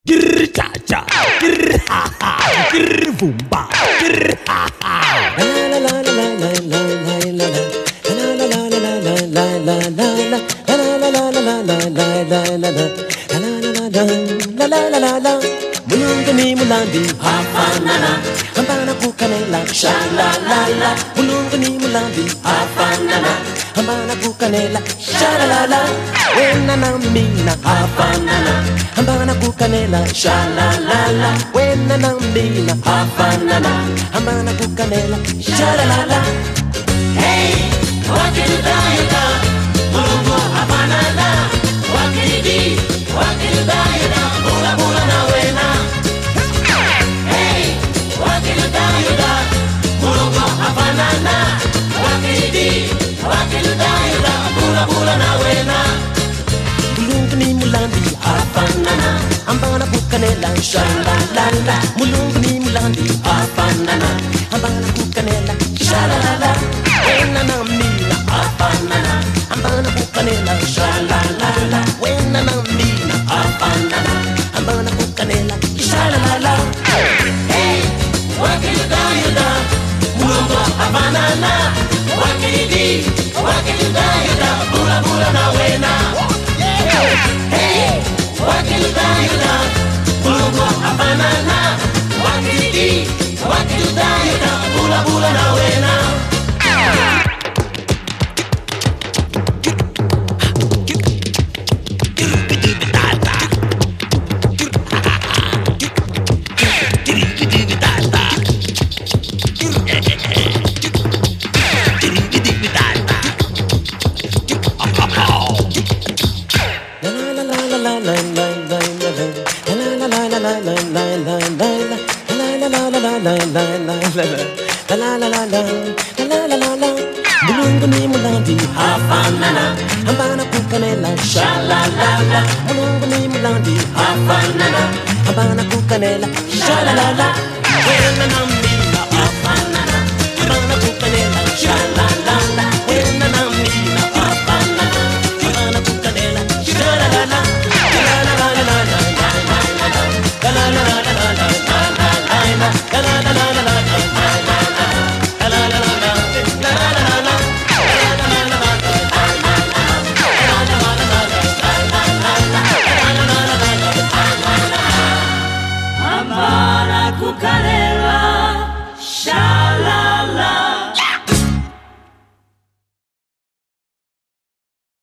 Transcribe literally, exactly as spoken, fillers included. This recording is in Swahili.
Grr cha cha, grr ha ha, grr boom ba, grr ha ha. La la la la la la la la la. La la la la la la la la la. La la la la la la la la la la. La la la la la la la. Mulungu ni mulandi hafanana, hambana kukanela sha la la la. Mulungu ni mulandi hafanana, hambana kukanela sha la la la. Wena na mina hafanana, hambana kukanela sha la la la. Wena na mina hafanana, hambana kukanela sha la la la. Hey, wakiludayuda, mulungu hafanana. Wakilidi, wakiludayuda, bula bula na wena. Hey, wakiludayuda, mulungu hafanana. Wakilidi, wakiludayuda, bula bula na wena. Mulungu ni mulandi hafanana, hambana kukanela sha la la la. Mulungu ni mulandi hafanana, hambana kukanela sha la la la. Wena na mina hafanana, hambana kukanela sha la la la. Wena na mina hafanana, hambana kukanela sha la la la. Hey, wakiludayuda, mulungu hafanana. Wakilidi, wakiludayuda, bula bula na wena. Hey, wakiludayuda, mulungu hafanana. Wakilidi, wakiludayuda, bula bula na wena. Mulungu ni mulandi hafanana, hambana kukanela sha la la la. Mulungu ni mulandi hafanana, hambana kukanela sha la la la. Wena na mina hafanana.